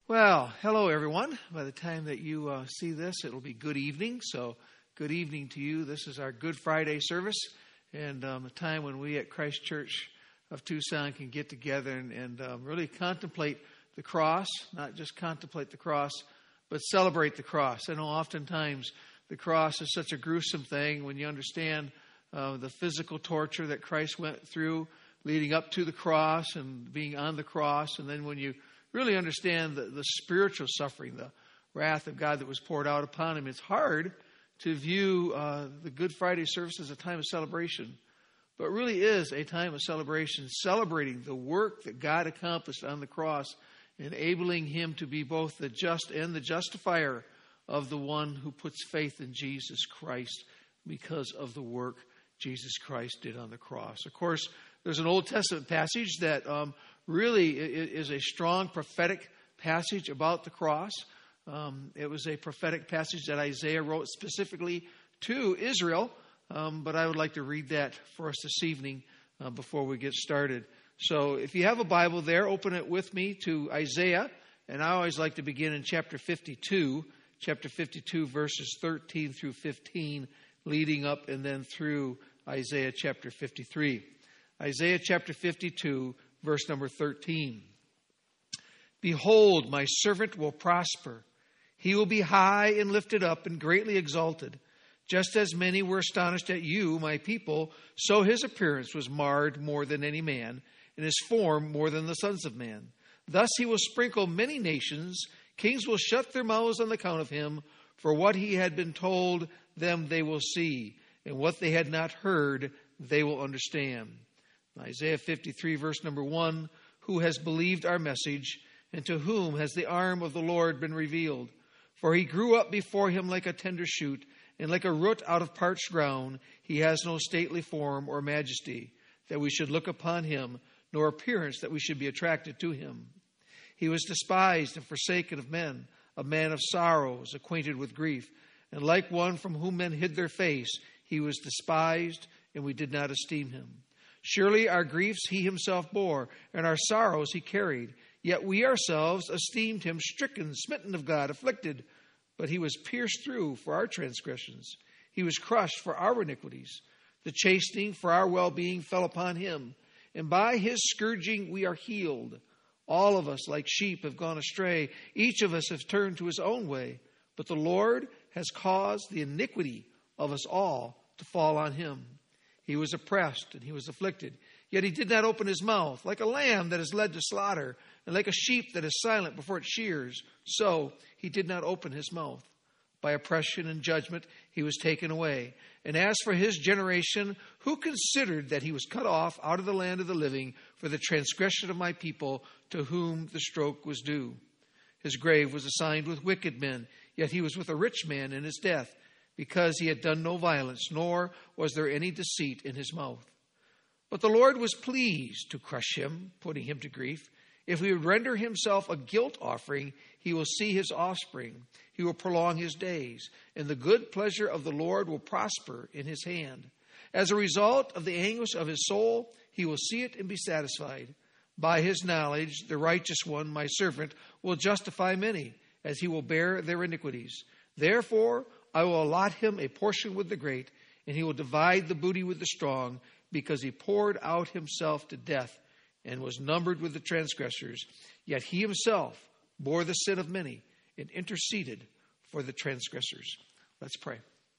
Well, hello everyone. By the time that you see this, it'll be good evening. So good evening to you. This is our Good Friday service and a time when we at Christ Church of Tucson can get together and really contemplate the cross, not just contemplate the cross, but celebrate the cross. I know oftentimes the cross is such a gruesome thing when you understand the physical torture that Christ went through leading up to the cross and being on the cross, and then when you really understand the spiritual suffering, the wrath of God that was poured out upon him. It's hard to view the Good Friday service as a time of celebration, but it really is a time of celebration, celebrating the work that God accomplished on the cross, enabling him to be both the just and the justifier of the one who puts faith in Jesus Christ because of the work Jesus Christ did on the cross. Of course, there's an Old Testament passage that really is a strong prophetic passage about the cross. It was a prophetic passage that Isaiah wrote specifically to Israel, but I would like to read that for us this evening before we get started. So if you have a Bible there, open it with me to Isaiah, and I always like to begin in chapter 52, verses 13 through 15, leading up and then through Isaiah chapter 53. Isaiah chapter 52, verse number 13. Behold, my servant will prosper. He will be high and lifted up and greatly exalted. Just as many were astonished at you, my people, so his appearance was marred more than any man, and his form more than the sons of man. Thus he will sprinkle many nations. Kings will shut their mouths on account of him. For what he had been told them they will see, and what they had not heard they will understand. Isaiah 53, verse number 1, who has believed our message, and to whom has the arm of the Lord been revealed? For he grew up before him like a tender shoot, and like a root out of parched ground. He has no stately form or majesty, that we should look upon him, nor appearance that we should be attracted to him. He was despised and forsaken of men, a man of sorrows, acquainted with grief, and like one from whom men hid their face, he was despised, and we did not esteem him. Surely our griefs he himself bore, and our sorrows he carried. Yet we ourselves esteemed him stricken, smitten of God, afflicted. But he was pierced through for our transgressions. He was crushed for our iniquities. The chastening for our well-being fell upon him. And by his scourging we are healed. All of us like sheep have gone astray. Each of us has turned to his own way. But the Lord has caused the iniquity of us all to fall on him. He was oppressed and he was afflicted, yet he did not open his mouth. Like a lamb that is led to slaughter, and like a sheep that is silent before its shears, so he did not open his mouth. By oppression and judgment he was taken away. And as for his generation, who considered that he was cut off out of the land of the living for the transgression of my people, to whom the stroke was due? His grave was assigned with wicked men, yet he was with a rich man in his death, because he had done no violence, nor was there any deceit in his mouth. But the Lord was pleased to crush him, putting him to grief. If he would render himself a guilt offering, he will see his offspring. He will prolong his days, and the good pleasure of the Lord will prosper in his hand. As a result of the anguish of his soul, he will see it and be satisfied. By his knowledge, the righteous one, my servant, will justify many, as he will bear their iniquities. Therefore, I will allot him a portion with the great, and he will divide the booty with the strong, because he poured out himself to death and was numbered with the transgressors. Yet he himself bore the sin of many and interceded for the transgressors. Let's pray.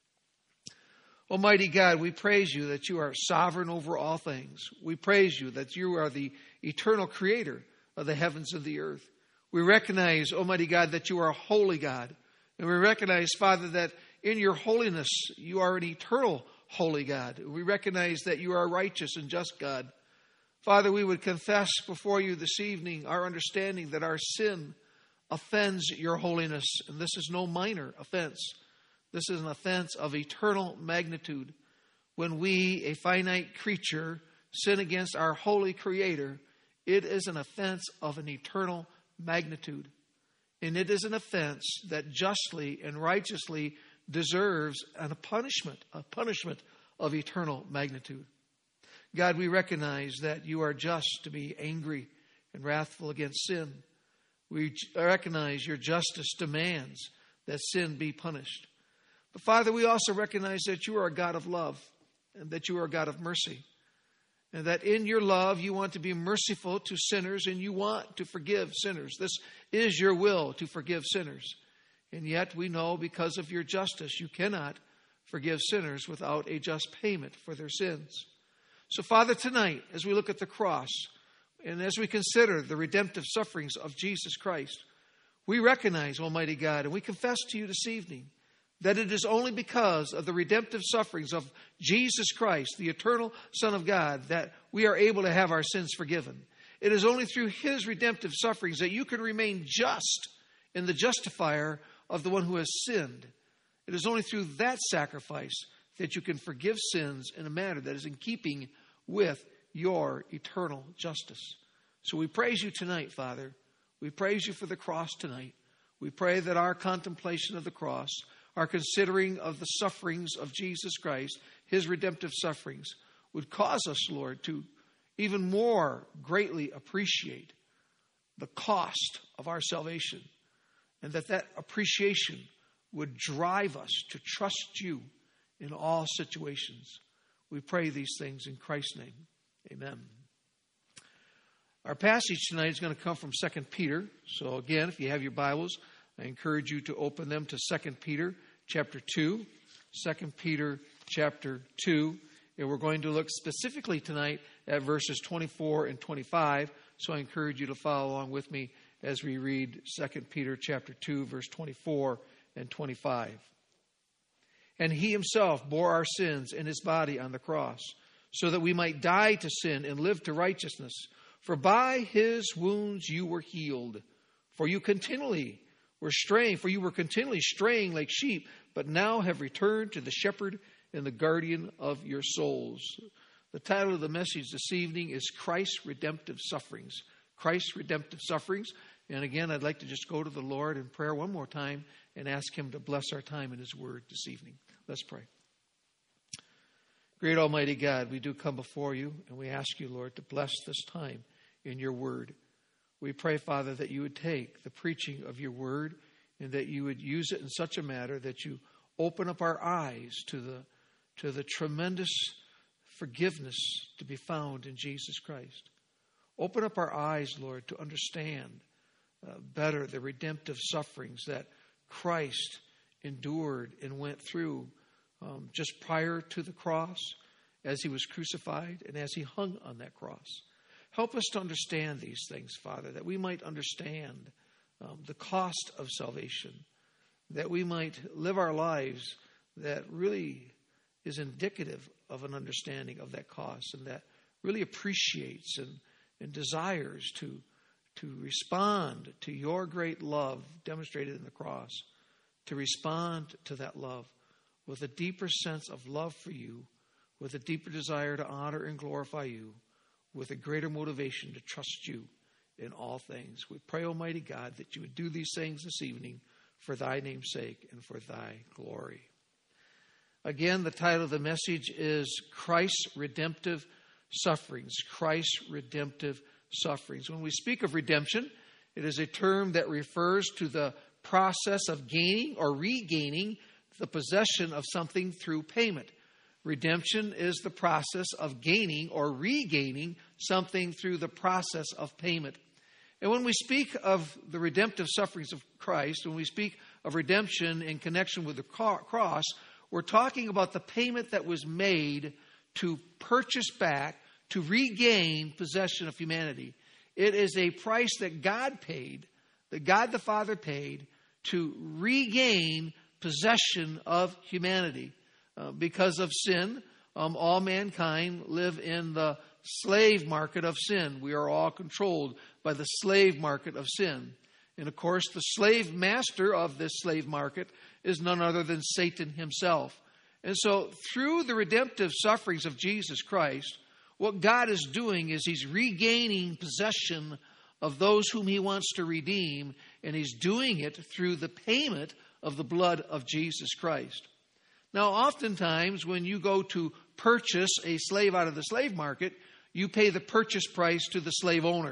Almighty God, we praise you that you are sovereign over all things. We praise you that you are the eternal creator of the heavens and the earth. We recognize, Almighty God, that you are a holy God. And we recognize, Father, that in your holiness, you are an eternal holy God. We recognize that you are a righteous and just God. Father, we would confess before you this evening our understanding that our sin offends your holiness. And this is no minor offense. This is an offense of eternal magnitude. When we, a finite creature, sin against our holy Creator, it is an offense of an eternal magnitude. And it is an offense that justly and righteously deserves a punishment of eternal magnitude. God, we recognize that you are just to be angry and wrathful against sin. We recognize your justice demands that sin be punished. But Father, we also recognize that you are a God of love and that you are a God of mercy. And that in your love, you want to be merciful to sinners and you want to forgive sinners. This is your will, to forgive sinners. And yet we know because of your justice, you cannot forgive sinners without a just payment for their sins. So Father, tonight, as we look at the cross and as we consider the redemptive sufferings of Jesus Christ, we recognize, Almighty God, and we confess to you this evening that it is only because of the redemptive sufferings of Jesus Christ, the eternal Son of God, that we are able to have our sins forgiven. It is only through his redemptive sufferings that you can remain just in the justifier of the one who has sinned. It is only through that sacrifice that you can forgive sins in a manner that is in keeping with your eternal justice. So we praise you tonight, Father. We praise you for the cross tonight. We pray that our contemplation of the cross, our considering of the sufferings of Jesus Christ, his redemptive sufferings, would cause us, Lord, to even more greatly appreciate the cost of our salvation, and that appreciation would drive us to trust you in all situations. We pray these things in Christ's name. Amen. Our passage tonight is going to come from 2 Peter. So again, if you have your Bibles, I encourage you to open them to 2 Peter chapter 2. 2 Peter chapter 2. And we're going to look specifically tonight at verses 24 and 25. So I encourage you to follow along with me as we read 2 Peter chapter 2, verse 24 and 25. And he himself bore our sins in his body on the cross, so that we might die to sin and live to righteousness. For by his wounds you were healed. For you were continually straying like sheep, but now have returned to the shepherd and the guardian of your souls. The title of the message this evening is Christ's Redemptive Sufferings. Christ's Redemptive Sufferings. And again, I'd like to just go to the Lord in prayer one more time and ask him to bless our time in his word this evening. Let's pray. Great Almighty God, we do come before you and we ask you, Lord, to bless this time in your word. We pray, Father, that you would take the preaching of your word and that you would use it in such a manner that you open up our eyes to the tremendous forgiveness to be found in Jesus Christ. Open up our eyes, Lord, to understand better the redemptive sufferings that Christ endured and went through just prior to the cross, as he was crucified and as he hung on that cross. Help us to understand these things, Father, that we might understand the cost of salvation, that we might live our lives that really is indicative of an understanding of that cost, and that really appreciates and desires to respond to your great love demonstrated in the cross, to respond to that love with a deeper sense of love for you, with a deeper desire to honor and glorify you, with a greater motivation to trust you in all things. We pray, Almighty God, that you would do these things this evening for thy name's sake and for thy glory. Again, the title of the message is Christ's Redemptive Sufferings. Christ's Redemptive Sufferings. When we speak of redemption, it is a term that refers to the process of gaining or regaining the possession of something through payment. Redemption is the process of gaining or regaining something through the process of payment. And when we speak of the redemptive sufferings of Christ, when we speak of redemption in connection with the cross, we're talking about the payment that was made to purchase back, to regain possession of humanity. It is a price that God paid, that God the Father paid, to regain possession of humanity. Because of sin, all mankind live in the slave market of sin. We are all controlled by the slave market of sin. And of course, the slave master of this slave market is none other than Satan himself. And so through the redemptive sufferings of Jesus Christ, what God is doing is he's regaining possession of those whom he wants to redeem, and he's doing it through the payment of the blood of Jesus Christ. Now, oftentimes when you go to purchase a slave out of the slave market, you pay the purchase price to the slave owner.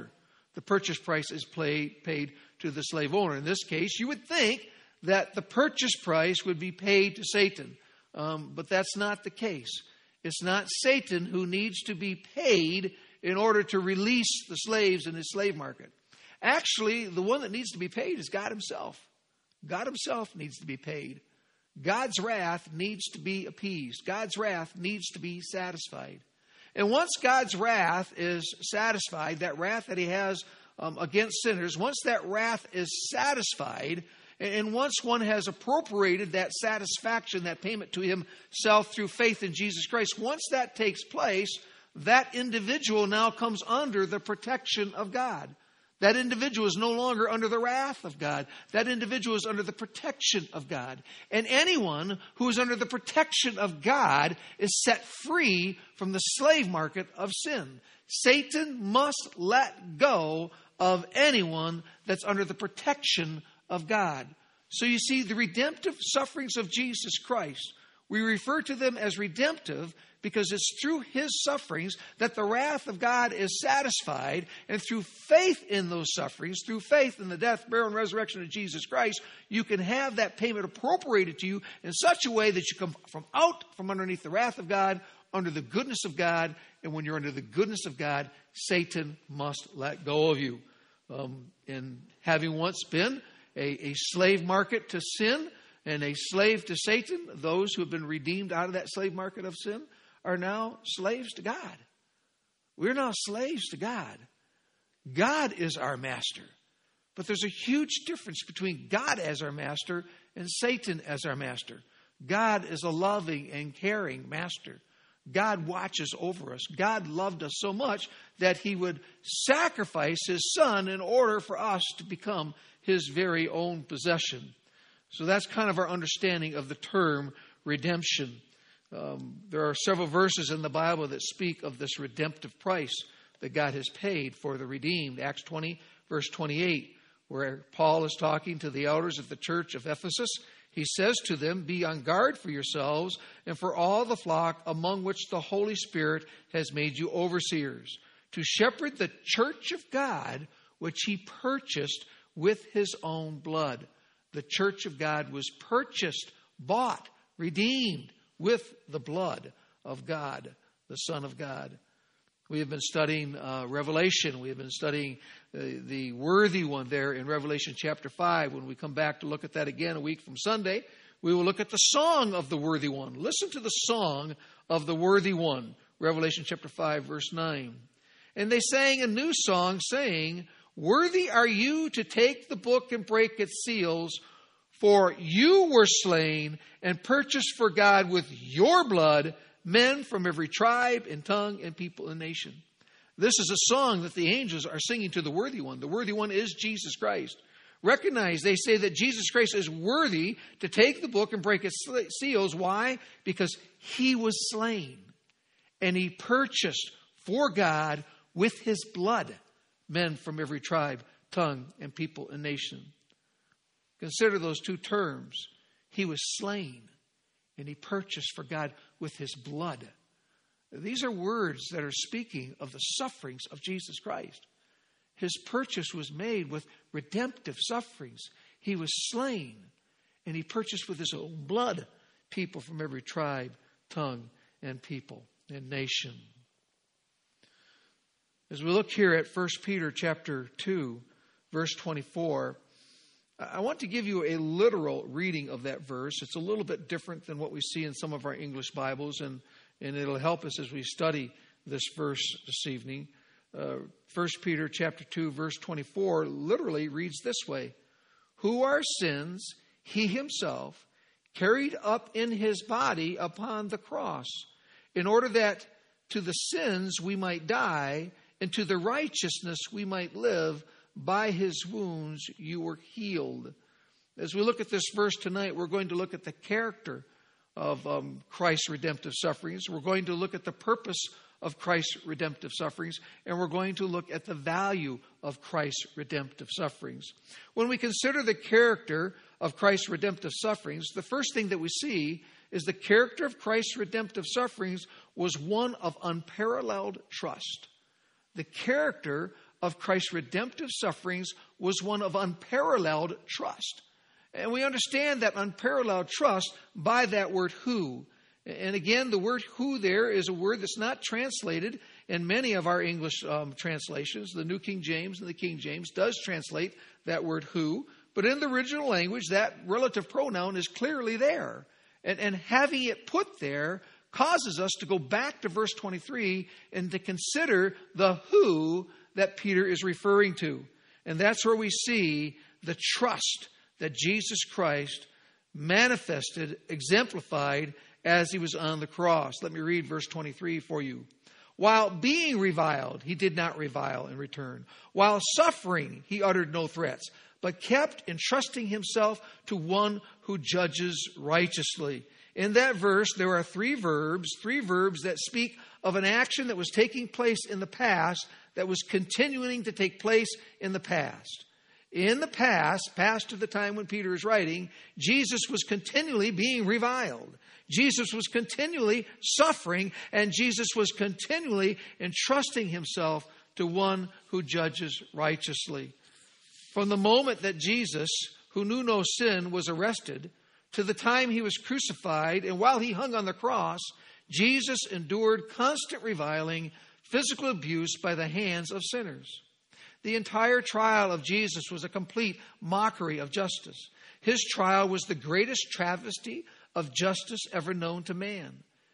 the purchase price is paid to the slave owner. In this case, you would think that the purchase price would be paid to Satan. But that's not the case. It's not Satan who needs to be paid in order to release the slaves in his slave market. Actually, the one that needs to be paid is God himself. God himself needs to be paid. God's wrath needs to be appeased. God's wrath needs to be satisfied. And once God's wrath is satisfied, that wrath that he has against sinners, once that wrath is satisfied, and once one has appropriated that satisfaction, that payment to himself through faith in Jesus Christ, once that takes place, that individual now comes under the protection of God. That individual is no longer under the wrath of God. That individual is under the protection of God. And anyone who is under the protection of God is set free from the slave market of sin. Satan must let go of anyone that's under the protection of God. So you see, the redemptive sufferings of Jesus Christ, we refer to them as redemptive because it's through his sufferings that the wrath of God is satisfied. And through faith in those sufferings, through faith in the death, burial, and resurrection of Jesus Christ, you can have that payment appropriated to you in such a way that you come out from underneath the wrath of God, under the goodness of God. And when you're under the goodness of God, Satan must let go of you. And having once been a slave market to sin and a slave to Satan, those who have been redeemed out of that slave market of sin are now slaves to God. We're now slaves to God. God is our master. But there's a huge difference between God as our master and Satan as our master. God is a loving and caring master. God watches over us. God loved us so much that he would sacrifice his son in order for us to become his very own possession. So that's kind of our understanding of the term redemption. There are several verses in the Bible that speak of this redemptive price that God has paid for the redeemed. Acts 20, verse 28, where Paul is talking to the elders of the church of Ephesus. He says to them, "Be on guard for yourselves and for all the flock among which the Holy Spirit has made you overseers, to shepherd the church of God, which he purchased with his own blood." The church of God was purchased, bought, redeemed with the blood of God, the Son of God. We have been studying Revelation. We have been studying the worthy one there in Revelation chapter 5. When we come back to look at that again a week from Sunday, we will look at the song of the worthy one. Listen to the song of the worthy one, Revelation chapter 5, verse 9. "And they sang a new song, saying, 'Worthy are you to take the book and break its seals, for you were slain and purchased for God with your blood men from every tribe and tongue and people and nation.'" This is a song that the angels are singing to the worthy one. The worthy one is Jesus Christ. Recognize, they say that Jesus Christ is worthy to take the book and break its seals. Why? Because he was slain and he purchased for God with his blood men from every tribe, tongue, and people and nation. Consider those two terms. He was slain and he purchased for God with his blood. These are words that are speaking of the sufferings of Jesus Christ. His purchase was made with redemptive sufferings. He was slain and he purchased with his own blood people from every tribe, tongue, and people and nation. As we look here at 1 Peter chapter 2, verse 24, I want to give you a literal reading of that verse. It's a little bit different than what we see in some of our English Bibles, and it'll help us as we study this verse this evening. 1 Peter chapter 2, verse 24 literally reads this way: "Who our sins he himself carried up in his body upon the cross, in order that to the sins we might die, and to the righteousness we might live. By his wounds you were healed." As we look at this verse tonight, we're going to look at the character of Christ's redemptive sufferings. We're going to look at the purpose of Christ's redemptive sufferings, and we're going to look at the value of Christ's redemptive sufferings. When we consider the character of Christ's redemptive sufferings, the first thing that we see is the character of Christ's redemptive sufferings was one of unparalleled trust. The character of Christ's redemptive sufferings was one of unparalleled trust. And we understand that unparalleled trust by that word who. And again, the word who there is a word that's not translated in many of our English translations. The New King James and the King James does translate that word who. But in the original language, that relative pronoun is clearly there. And having it put there causes us to go back to verse 23 and to consider the who that Peter is referring to. And that's where we see the trust that Jesus Christ manifested, exemplified as he was on the cross. Let me read verse 23 for you. While being reviled, he did not revile in return. While suffering, he uttered no threats, but kept entrusting himself to one who judges righteously. In that verse, there are three verbs that speak of an action that was taking place in the past, that was continuing to take place in the past. In the past to the time when Peter is writing, Jesus was continually being reviled. Jesus was continually suffering, and Jesus was continually entrusting himself to one who judges righteously. From the moment that Jesus, who knew no sin, was arrested, to the time he was crucified, and while he hung on the cross, Jesus endured constant reviling, physical abuse by the hands of sinners. The entire trial of Jesus was a complete mockery of justice. His trial was the greatest travesty of justice ever known to man.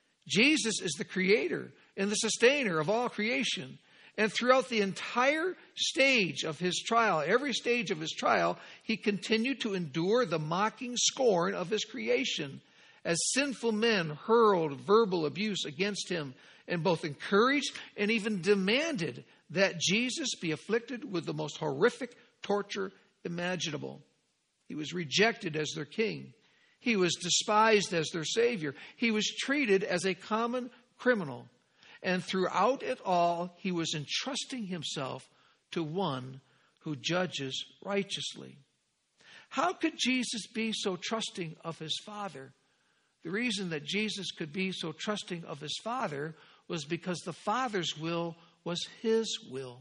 Jesus is the creator and the sustainer of all creation. And throughout the entire stage of his trial, every stage of his trial, he continued to endure the mocking scorn of his creation as sinful men hurled verbal abuse against him and both encouraged and even demanded that Jesus be afflicted with the most horrific torture imaginable. He was rejected as their king. He was despised as their savior. He was treated as a common criminal. And throughout it all, he was entrusting himself to one who judges righteously. How could Jesus be so trusting of his Father? The reason that Jesus could be so trusting of his Father was because the Father's will was his will.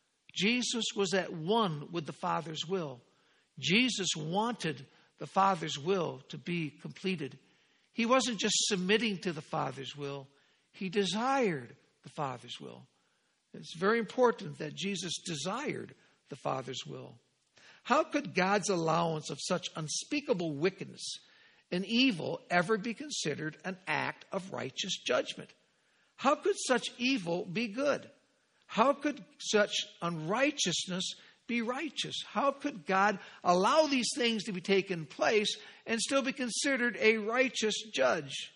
Jesus was at one with the Father's will. Jesus wanted the Father's will to be completed. He wasn't just submitting to the Father's will. He desired the Father's will. It's very important that Jesus desired the Father's will. How could God's allowance of such unspeakable wickedness and evil ever be considered an act of righteous judgment? How could such evil be good? How could such unrighteousness be righteous? How could God allow these things to be taken place and still be considered a righteous judge?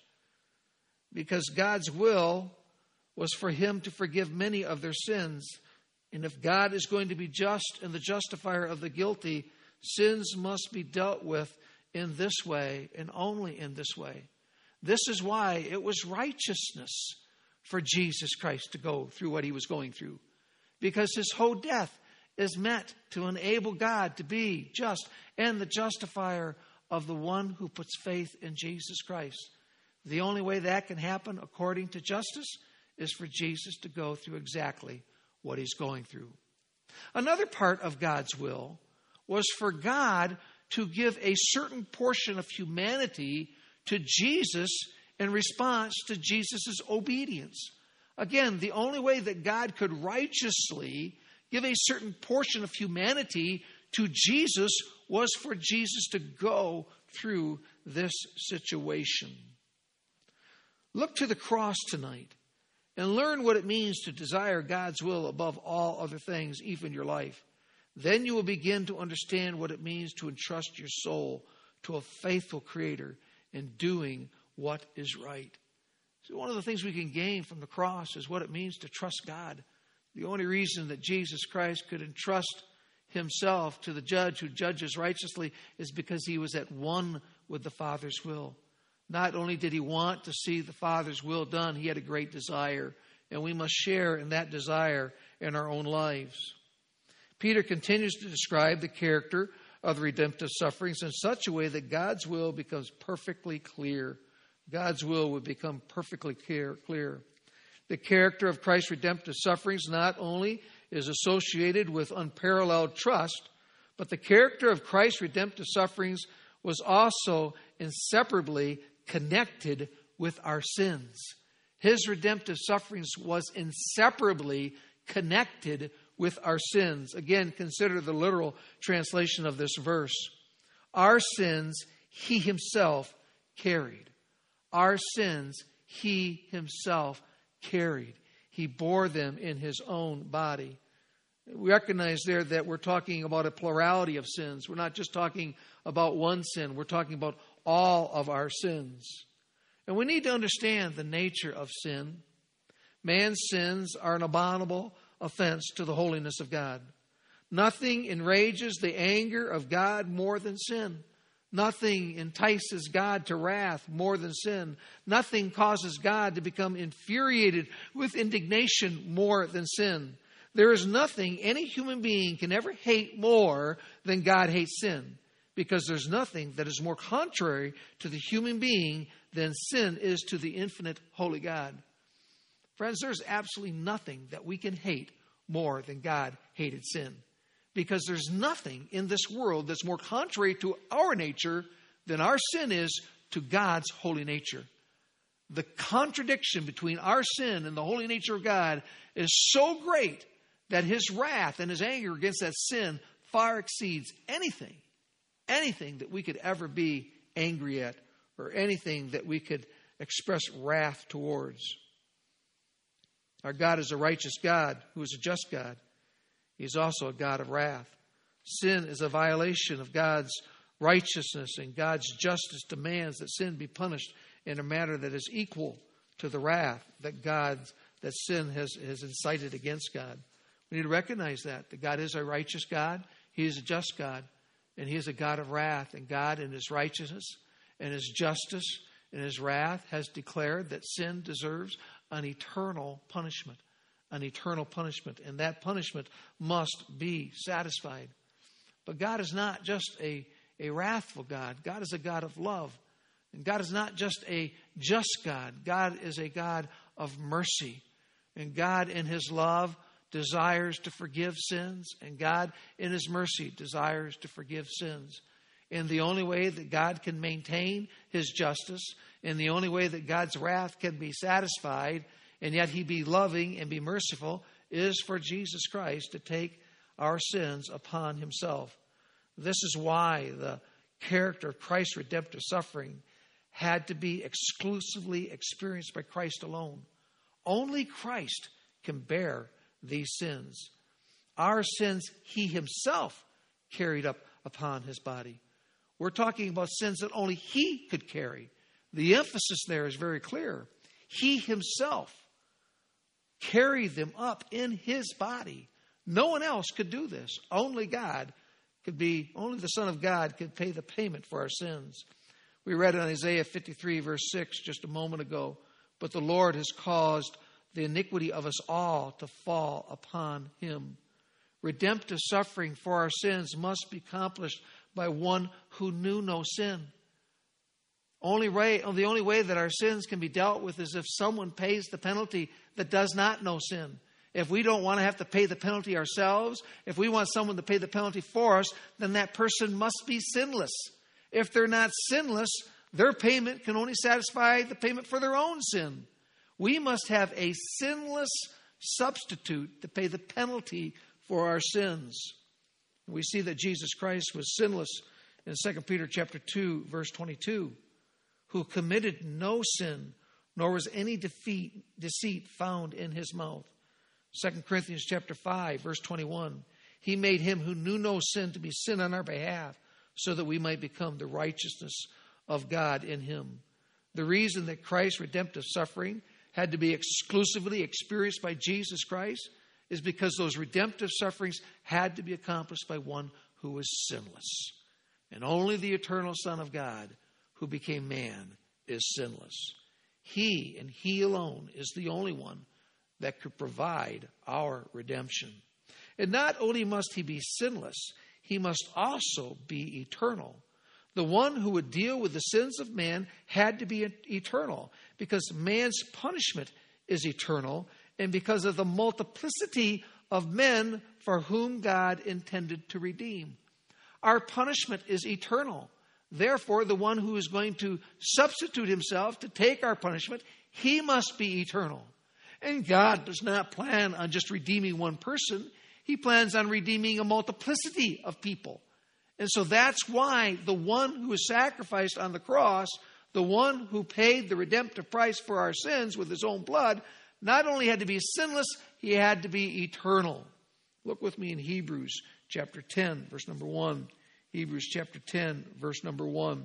Because God's will was for him to forgive many of their sins. And if God is going to be just and the justifier of the guilty, sins must be dealt with in this way and only in this way. This is why it was righteousness for Jesus Christ to go through what he was going through. Because his whole death is meant to enable God to be just and the justifier of the one who puts faith in Jesus Christ. The only way that can happen according to justice is for Jesus to go through exactly what he's going through. Another part of God's will was for God to give a certain portion of humanity to Jesus in response to Jesus' obedience. Again, the only way that God could righteously give a certain portion of humanity to Jesus was for Jesus to go through this situation. Look to the cross tonight and learn what it means to desire God's will above all other things, even your life. Then you will begin to understand what it means to entrust your soul to a faithful Creator in doing what is right. So one of the things we can gain from the cross is what it means to trust God. The only reason that Jesus Christ could entrust himself to the judge who judges righteously is because he was at one with the Father's will. Not only did he want to see the Father's will done, he had a great desire, and we must share in that desire in our own lives. Peter continues to describe the character of the redemptive sufferings in such a way that God's will becomes perfectly clear. God's will would become perfectly clear. The character of Christ's redemptive sufferings not only is associated with unparalleled trust, but the character of Christ's redemptive sufferings was also inseparably connected with our sins. His redemptive sufferings was inseparably connected with our sins. Again, consider the literal translation of this verse. Our sins he himself carried. Our sins he himself carried. He bore them in his own body. We recognize there that we're talking about a plurality of sins. We're not just talking about one sin. We're talking about all of our sins. And we need to understand the nature of sin. Man's sins are an abominable offense to the holiness of God. Nothing enrages the anger of God more than sin. Nothing entices God to wrath more than sin. Nothing causes God to become infuriated with indignation more than sin. There is nothing any human being can ever hate more than God hates sin, because there's nothing that is more contrary to the human being than sin is to the infinite holy God. Friends, there's absolutely nothing that we can hate more than God hated sin, because there's nothing in this world that's more contrary to our nature than our sin is to God's holy nature. The contradiction between our sin and the holy nature of God is so great that his wrath and his anger against that sin far exceeds anything that we could ever be angry at, or anything that we could express wrath towards. Our God is a righteous God who is a just God. He's also a God of wrath. Sin is a violation of God's righteousness, and God's justice demands that sin be punished in a manner that is equal to the wrath that sin has incited against God. We need to recognize that God is a righteous God. He is a just God, and he is a God of wrath. And God, in his righteousness and his justice and his wrath, has declared that sin deserves an eternal punishment. An eternal punishment. And that punishment must be satisfied. But God is not just a wrathful God. God is a God of love. And God is not just a just God. God is a God of mercy. And God, in his love, desires to forgive sins. And God, in his mercy, desires to forgive sins. And the only way that God can maintain his justice, and the only way that God's wrath can be satisfied, and yet he be loving and be merciful, is for Jesus Christ to take our sins upon himself. This is why the character of Christ's redemptive suffering had to be exclusively experienced by Christ alone. Only Christ can bear these sins. Our sins he himself carried up upon his body. We're talking about sins that only he could carry. The emphasis there is very clear. He himself carried them up in his body. No one else could do this. Only the Son of God could pay the payment for our sins. We read in Isaiah 53 verse 6 just a moment ago, but the Lord has caused the iniquity of us all to fall upon him. Redemptive suffering for our sins must be accomplished by one who knew no sin. The only way that our sins can be dealt with is if someone pays the penalty that does not know sin. If we don't want to have to pay the penalty ourselves, if we want someone to pay the penalty for us, then that person must be sinless. If they're not sinless, their payment can only satisfy the payment for their own sin. We must have a sinless substitute to pay the penalty for our sins. We see that Jesus Christ was sinless in 2 Peter chapter 2, verse 22, who committed no sin, nor was any deceit found in his mouth. 2 Corinthians chapter 5, verse 21, he made him who knew no sin to be sin on our behalf, so that we might become the righteousness of God in him. The reason that Christ's redemptive suffering had to be exclusively experienced by Jesus Christ is because those redemptive sufferings had to be accomplished by one who was sinless. And only the eternal Son of God, who became man, is sinless. He and he alone is the only one that could provide our redemption. And not only must he be sinless, he must also be eternal. The one who would deal with the sins of man had to be eternal, because man's punishment is eternal, and because of the multiplicity of men for whom God intended to redeem. Our punishment is eternal. Therefore, the one who is going to substitute himself to take our punishment, he must be eternal. And God does not plan on just redeeming one person. He plans on redeeming a multiplicity of people. And so that's why the one who was sacrificed on the cross, the one who paid the redemptive price for our sins with his own blood, not only had to be sinless, he had to be eternal. Look with me in Hebrews chapter 10, verse number 1. Hebrews chapter 10, verse number 1.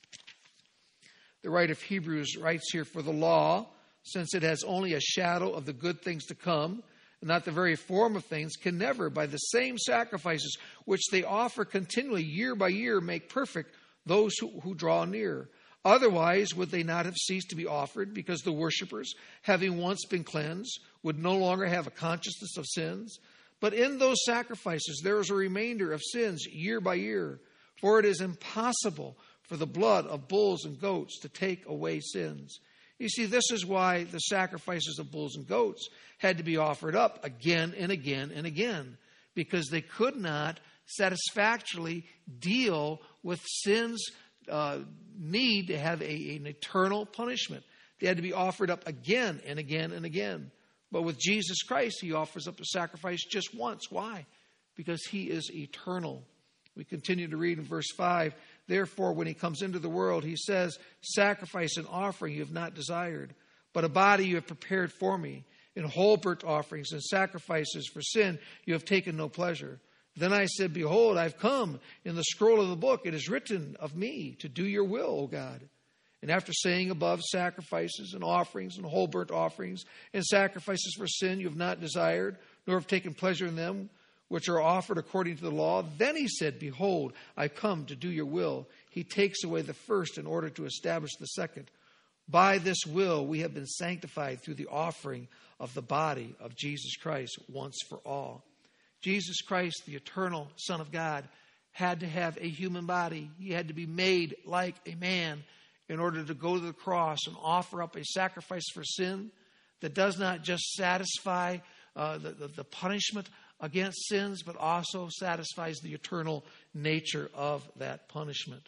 The writer of Hebrews writes here, "For the law, since it has only a shadow of the good things to come, and not the very form of things, can never, by the same sacrifices which they offer continually year by year, make perfect those who draw near. Otherwise would they not have ceased to be offered, because the worshippers, having once been cleansed, would no longer have a consciousness of sins. But in those sacrifices there is a remainder of sins year by year. For it is impossible for the blood of bulls and goats to take away sins." You see, this is why the sacrifices of bulls and goats had to be offered up again and again and again, because they could not satisfactorily deal with sin's need to have an eternal punishment. They had to be offered up again and again and again. But with Jesus Christ, he offers up the sacrifice just once. Why? Because he is eternal. We continue to read in verse 5, "Therefore, when he comes into the world, he says, 'Sacrifice and offering you have not desired, but a body you have prepared for me. In whole burnt offerings and sacrifices for sin you have taken no pleasure.' Then I said, 'Behold, I've come. In the scroll of the book it is written of me to do your will, O God.' And after saying above, sacrifices and offerings and whole burnt offerings and sacrifices for sin you have not desired, nor have taken pleasure in them, which are offered according to the law, then he said, 'Behold, I come to do your will.' He takes away the first in order to establish the second. By this will we have been sanctified through the offering of the body of Jesus Christ once for all." Jesus Christ, the eternal Son of God, had to have a human body. He had to be made like a man in order to go to the cross and offer up a sacrifice for sin that does not just satisfy the punishment against sins, but also satisfies the eternal nature of that punishment.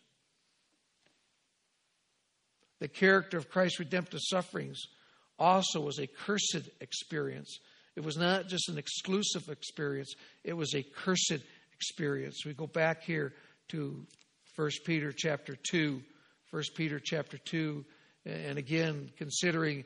The character of Christ's redemptive sufferings also was a cursed experience. It was not just an exclusive experience, it was a cursed experience. We go back here to 1 Peter chapter 2. 1 Peter chapter 2, and again, considering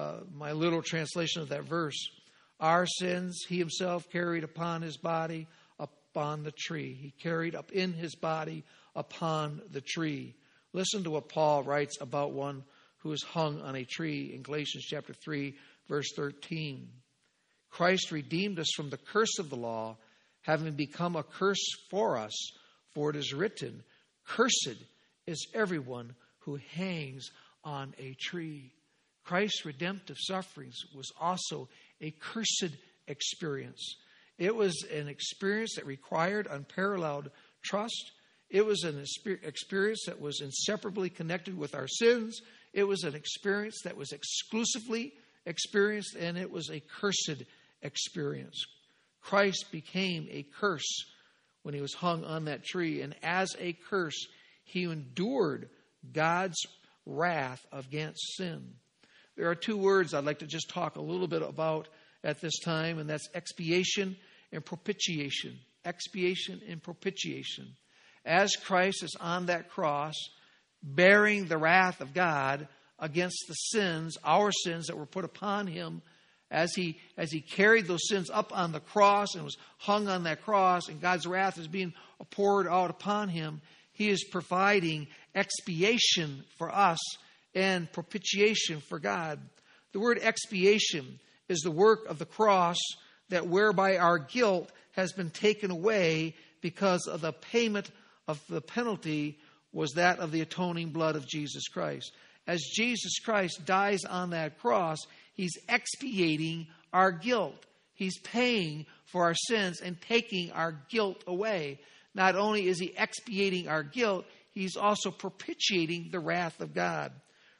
my literal translation of that verse, "Our sins he himself carried upon his body upon the tree." He carried up in his body upon the tree. Listen to what Paul writes about one who is hung on a tree in Galatians chapter 3, verse 13. "Christ redeemed us from the curse of the law, having become a curse for us, for it is written, 'Cursed is everyone who hangs on a tree.'" Christ's redemptive sufferings was also a cursed experience. It was an experience that required unparalleled trust. It was an experience that was inseparably connected with our sins. It was an experience that was exclusively experienced, and it was a cursed experience. Christ became a curse when he was hung on that tree, and as a curse, he endured God's wrath against sin. There are two words I'd like to just talk a little bit about at this time, and that's expiation and propitiation. Expiation and propitiation. As Christ is on that cross, bearing the wrath of God against the sins, our sins that were put upon him, as he carried those sins up on the cross and was hung on that cross, and God's wrath is being poured out upon him, he is providing expiation for us and propitiation for God. The word expiation is the work of the cross, that whereby our guilt has been taken away because of the payment of the penalty was that of the atoning blood of Jesus Christ. As Jesus Christ dies on that cross, he's expiating our guilt. He's paying for our sins and taking our guilt away. Not only is he expiating our guilt, he's also propitiating the wrath of God.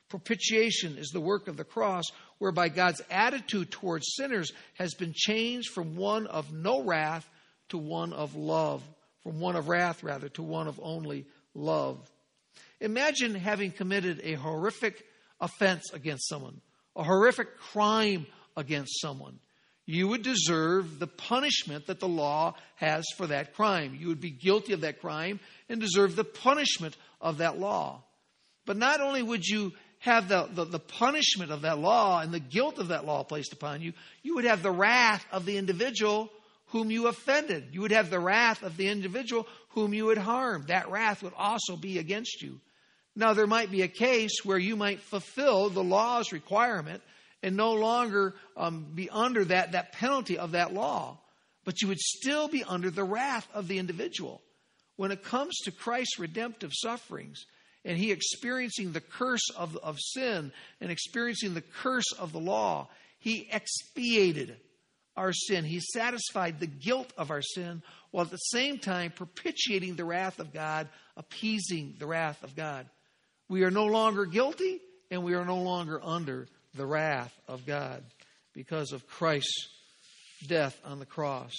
Propitiation is the work of the cross, whereby God's attitude towards sinners has been changed from one of no wrath to one of love. From one of wrath, rather, to one of only love. Imagine having committed a horrific offense against someone, a horrific crime against someone. You would deserve the punishment that the law has for that crime. You would be guilty of that crime and deserve the punishment of that law. But not only would you have the punishment of that law and the guilt of that law placed upon you, you would have the wrath of the individual whom you offended. You would have the wrath of the individual whom you had harmed. That wrath would also be against you. Now, there might be a case where you might fulfill the law's requirement and no longer be under that penalty of that law. But you would still be under the wrath of the individual. When it comes to Christ's redemptive sufferings, and he experiencing the curse of sin and experiencing the curse of the law, he expiated our sin. He satisfied the guilt of our sin, while at the same time propitiating the wrath of God, appeasing the wrath of God. We are no longer guilty, and we are no longer under the wrath of God because of Christ's death on the cross.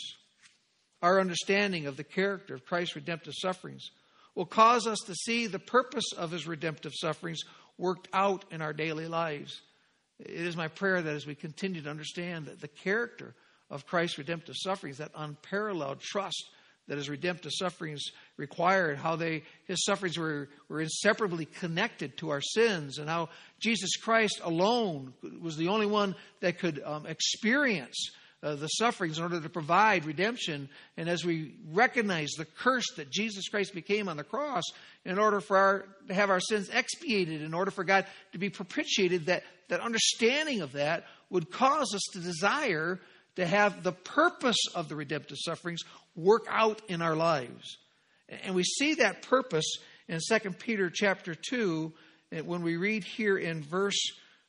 Our understanding of the character of Christ's redemptive sufferings will cause us to see the purpose of his redemptive sufferings worked out in our daily lives. It is my prayer that as we continue to understand that the character of Christ's redemptive sufferings, that unparalleled trust that his redemptive sufferings required, how his sufferings were inseparably connected to our sins, and how Jesus Christ alone was the only one that could experience the sufferings in order to provide redemption. And as we recognize the curse that Jesus Christ became on the cross in order to have our sins expiated, in order for God to be propitiated, that understanding of that would cause us to desire to have the purpose of the redemptive sufferings work out in our lives. And we see that purpose in 2 Peter chapter 2, when we read here in verse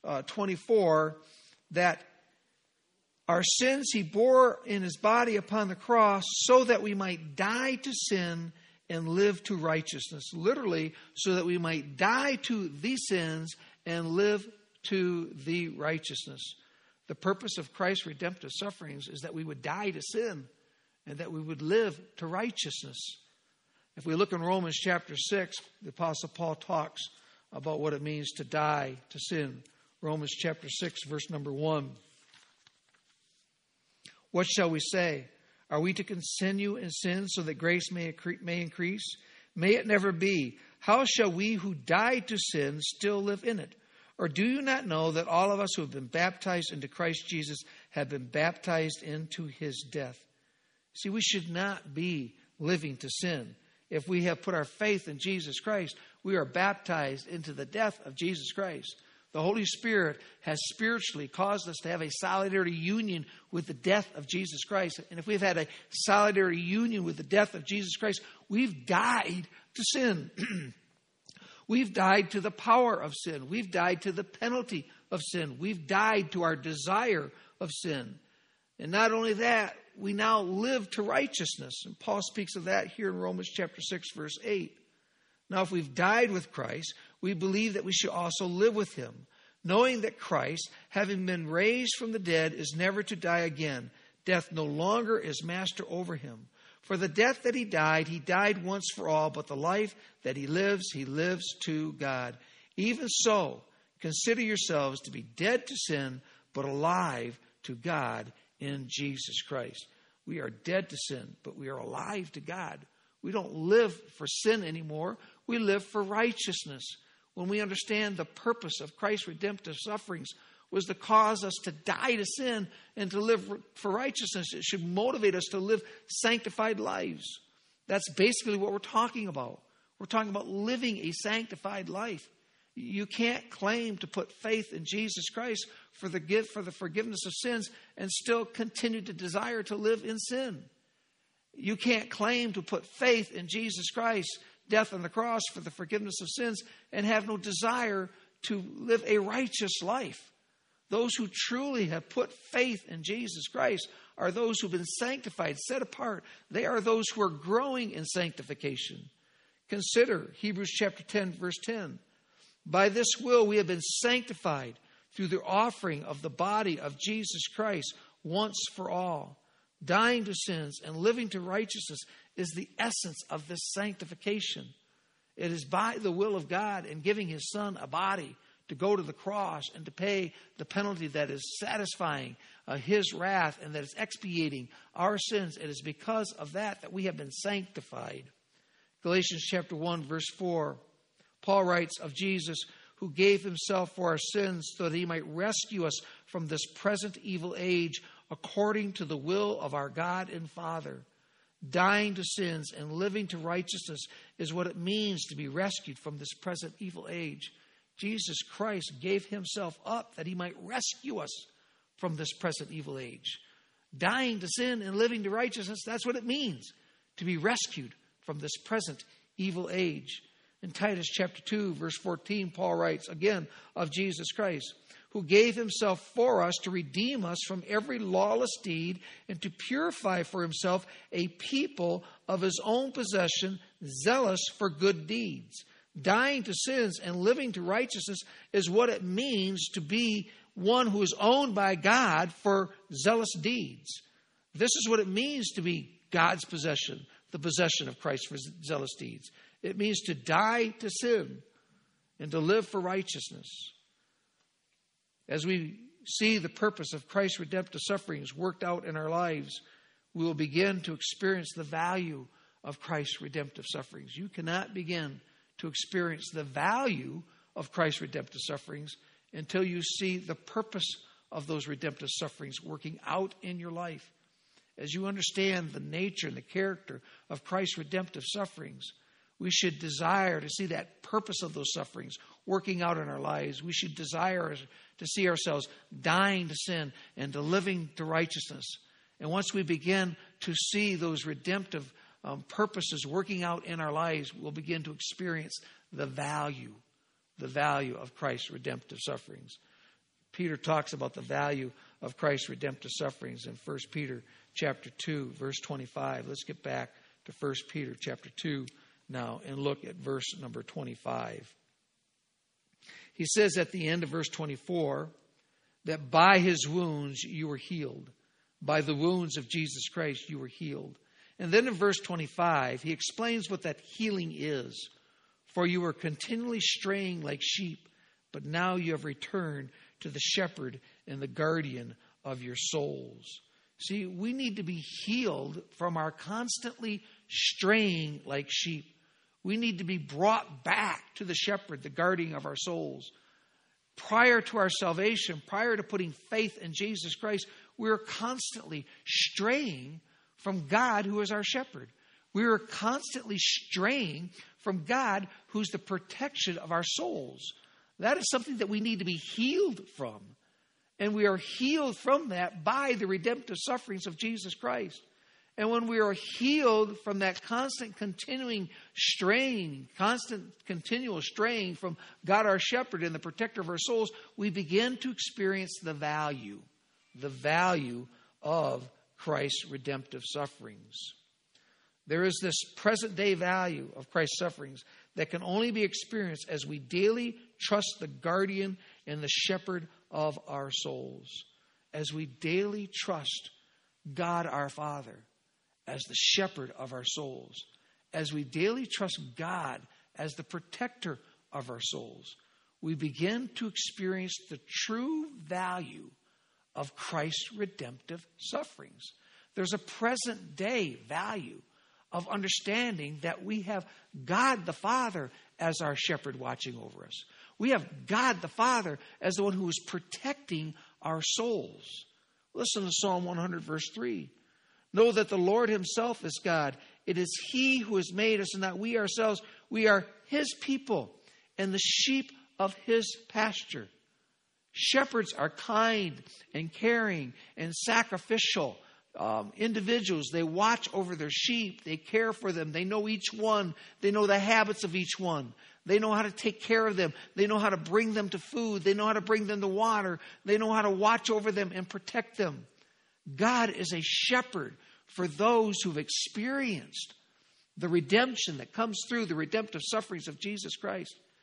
24, that our sins he bore in his body upon the cross so that we might die to sin and live to righteousness. Literally, so that we might die to these sins and live to the righteousness. The purpose of Christ's redemptive sufferings is that we would die to sin and that we would live to righteousness. If we look in Romans chapter 6, the Apostle Paul talks about what it means to die to sin. Romans chapter 6, verse number 1. What shall we say? Are we to continue in sin so that grace may increase? May it never be. How shall we who died to sin still live in it? Or do you not know that all of us who have been baptized into Christ Jesus have been baptized into his death? See, we should not be living to sin. If we have put our faith in Jesus Christ, we are baptized into the death of Jesus Christ. The Holy Spirit has spiritually caused us to have a solidarity union with the death of Jesus Christ. And if we've had a solidarity union with the death of Jesus Christ, we've died to sin. We've died to the power of sin. We've died to the penalty of sin. We've died to our desire of sin. And not only that, we now live to righteousness. And Paul speaks of that here in Romans chapter 6, verse 8. Now, if we've died with Christ, we believe that we should also live with him, knowing that Christ, having been raised from the dead, is never to die again. Death no longer is master over him. For the death that he died once for all, but the life that he lives to God. Even so, consider yourselves to be dead to sin, but alive to God in Jesus Christ. We are dead to sin, but we are alive to God. We don't live for sin anymore. We live for righteousness. When we understand the purpose of Christ's redemptive sufferings was to cause us to die to sin and to live for righteousness, it should motivate us to live sanctified lives. That's basically what we're talking about. We're talking about living a sanctified life. You can't claim to put faith in Jesus Christ for the forgiveness of sins and still continue to desire to live in sin. You can't claim to put faith in Jesus Christ, death on the cross for the forgiveness of sins, and have no desire to live a righteous life. Those who truly have put faith in Jesus Christ are those who've been sanctified, set apart. They are those who are growing in sanctification. Consider Hebrews chapter 10, verse 10. By this will we have been sanctified through the offering of the body of Jesus Christ once for all. Dying to sins and living to righteousness is the essence of this sanctification. It is by the will of God and giving His Son a body to go to the cross and to pay the penalty that is satisfying His wrath and that is expiating our sins. It is because of that we have been sanctified. Galatians chapter 1, verse 4, Paul writes of Jesus, who gave Himself for our sins so that He might rescue us from this present evil age according to the will of our God and Father. Dying to sins and living to righteousness is what it means to be rescued from this present evil age. Jesus Christ gave Himself up that He might rescue us from this present evil age. Dying to sin and living to righteousness, that's what it means to be rescued from this present evil age. In Titus chapter 2, verse 14, Paul writes again of Jesus Christ, who gave Himself for us to redeem us from every lawless deed and to purify for Himself a people of His own possession, zealous for good deeds. Dying to sins and living to righteousness is what it means to be one who is owned by God for zealous deeds. This is what it means to be God's possession, the possession of Christ for zealous deeds. It means to die to sin and to live for righteousness. As we see the purpose of Christ's redemptive sufferings worked out in our lives, we will begin to experience the value of Christ's redemptive sufferings. You cannot begin to experience the value of Christ's redemptive sufferings until you see the purpose of those redemptive sufferings working out in your life. As you understand the nature and the character of Christ's redemptive sufferings, we should desire to see that purpose of those sufferings working out in our lives. We should desire to see ourselves dying to sin and to living to righteousness. And once we begin to see those redemptive purposes working out in our lives, we'll begin to experience the value of Christ's redemptive sufferings. Peter talks about the value of Christ's redemptive sufferings in 1 Peter chapter 2, verse 25. Let's get back to 1 Peter chapter 2 now and look at verse number 25. He says at the end of verse 24 that by His wounds you were healed. By the wounds of Jesus Christ you were healed. And then in verse 25, he explains what that healing is. For you were continually straying like sheep, but now you have returned to the shepherd and the guardian of your souls. See, we need to be healed from our constantly straying like sheep. We need to be brought back to the shepherd, the guardian of our souls. Prior to our salvation, prior to putting faith in Jesus Christ, we are constantly straying from God, who is our shepherd. We are constantly straying from God, who's the protection of our souls. That is something that we need to be healed from. And we are healed from that by the redemptive sufferings of Jesus Christ. And when we are healed from that constant continual straying from God our shepherd and the protector of our souls, we begin to experience the value of Christ's redemptive sufferings. There is this present day value of Christ's sufferings that can only be experienced as we daily trust the guardian and the shepherd of our souls. As we daily trust God our Father as the shepherd of our souls. As we daily trust God as the protector of our souls, we begin to experience the true value of Christ's redemptive sufferings. There's a present day value of understanding that we have God the Father as our shepherd watching over us. We have God the Father as the one who is protecting our souls. Listen to Psalm 100, verse 3. Know that the Lord Himself is God. It is He who has made us and not we ourselves. We are His people and the sheep of His pasture. Shepherds are kind and caring and sacrificial individuals. They watch over their sheep. They care for them. They know each one. They know the habits of each one. They know how to take care of them. They know how to bring them to food. They know how to bring them to water. They know how to watch over them and protect them. God is a shepherd for those who've experienced the redemption that comes through the redemptive sufferings of Jesus Christ.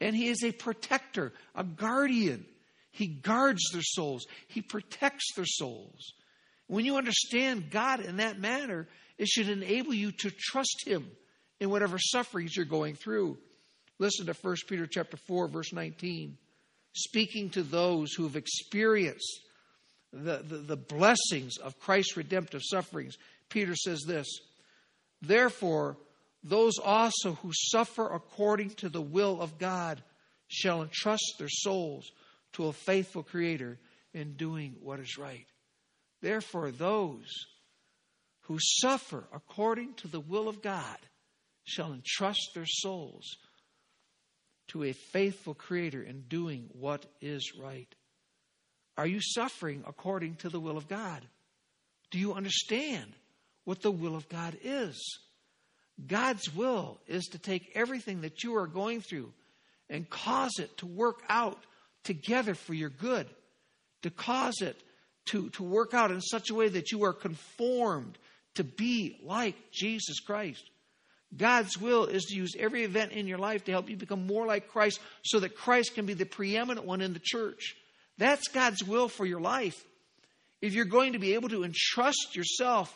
And he is a protector, a guardian. He guards their souls. He protects their souls. When you understand God in that manner, it should enable you to trust him in whatever sufferings you're going through. Listen to 1 Peter chapter 4, verse 19. Speaking to those who have experienced the blessings of Christ's redemptive sufferings, Peter says this, therefore, those also who suffer according to the will of God shall entrust their souls to a faithful Creator in doing what is right. Therefore, those who suffer according to the will of God shall entrust their souls to a faithful Creator in doing what is right. Are you suffering according to the will of God? Do you understand what the will of God is? God's will is to take everything that you are going through and cause it to work out together for your good, to cause it to work out in such a way that you are conformed to be like Jesus Christ. God's will is to use every event in your life to help you become more like Christ so that Christ can be the preeminent one in the church. That's God's will for your life. If you're going to be able to entrust yourself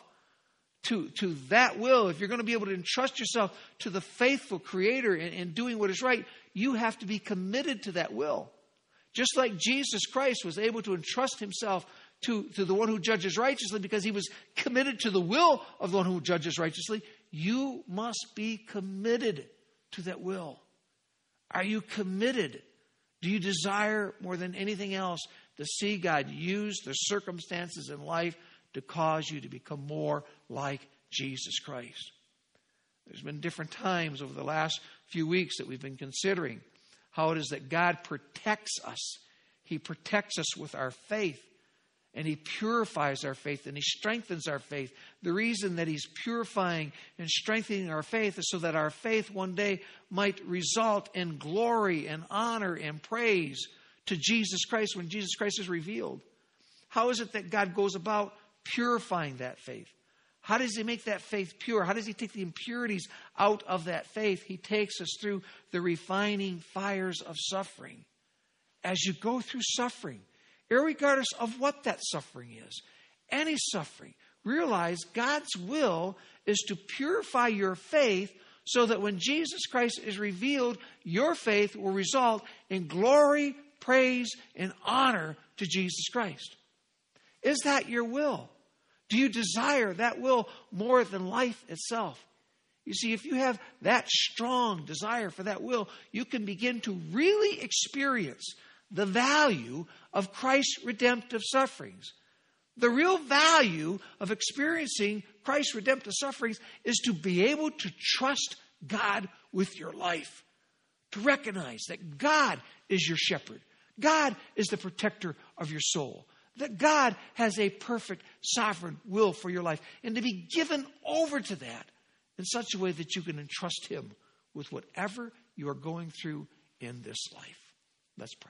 to that will, if you're going to be able to entrust yourself to the faithful Creator in doing what is right, you have to be committed to that will. Just like Jesus Christ was able to entrust himself to the one who judges righteously because he was committed to the will of the one who judges righteously, you must be committed to that will. Are you committed? Do you desire more than anything else to see God use the circumstances in life to cause you to become more like Jesus Christ? There's been different times over the last few weeks that we've been considering how it is that God protects us. He protects us with our faith. And he purifies our faith and he strengthens our faith. The reason that he's purifying and strengthening our faith is so that our faith one day might result in glory and honor and praise to Jesus Christ when Jesus Christ is revealed. How is it that God goes about purifying that faith? How does he make that faith pure? How does he take the impurities out of that faith? He takes us through the refining fires of suffering. As you go through suffering, irregardless of what that suffering is, any suffering, realize God's will is to purify your faith so that when Jesus Christ is revealed, your faith will result in glory, praise, and honor to Jesus Christ. Is that your will? Do you desire that will more than life itself? You see, if you have that strong desire for that will, you can begin to really experience the value of Christ's redemptive sufferings. The real value of experiencing Christ's redemptive sufferings is to be able to trust God with your life. To recognize that God is your shepherd. God is the protector of your soul. That God has a perfect sovereign will for your life. And to be given over to that in such a way that you can entrust him with whatever you are going through in this life. Let's pray.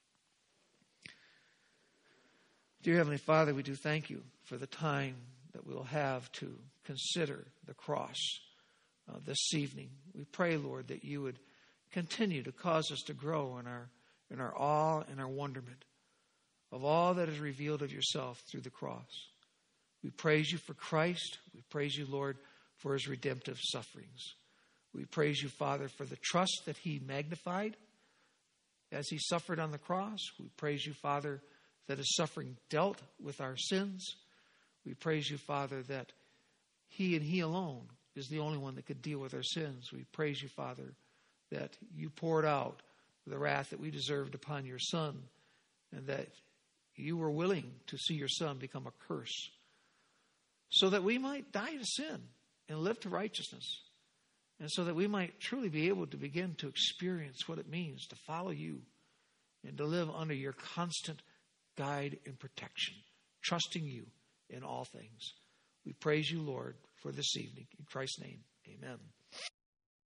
Dear Heavenly Father, we do thank you for the time that we'll have to consider the cross this evening. We pray, Lord, that you would continue to cause us to grow in our awe and our wonderment of all that is revealed of yourself through the cross. We praise you for Christ. We praise you, Lord, for his redemptive sufferings. We praise you, Father, for the trust that he magnified as he suffered on the cross. We praise you, Father, that his suffering dealt with our sins. We praise you, Father, that he and he alone is the only one that could deal with our sins. We praise you, Father, that you poured out the wrath that we deserved upon your Son, and that you were willing to see your Son become a curse so that we might die to sin and live to righteousness, and so that we might truly be able to begin to experience what it means to follow you and to live under your constant guide and protection, trusting you in all things. We praise you, Lord, for this evening. In Christ's name, amen.